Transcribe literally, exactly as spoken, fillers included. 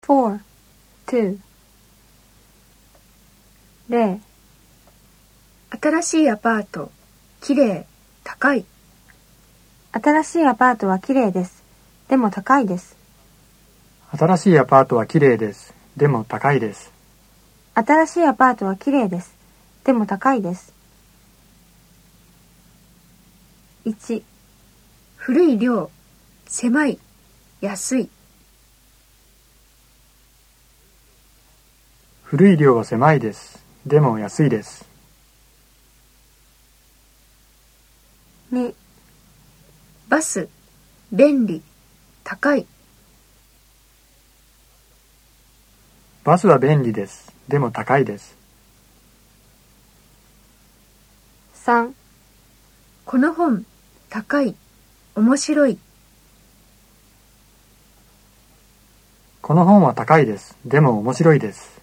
four, two. 零、 新しいアパート、きれい、高い。 新しいアパートはきれいです。でも高いです。 新しいアパートはきれいです。でも高いです。 新しいアパートはきれいです。でも高いです。一、 古い寮、狭い、安い。 古い寮は狭いです。でも安いです。 二、 バス、便利、高い。 バスは便利です。でも高いです。 三、 この本、高い、面白い。 この本は高いです。でも面白いです。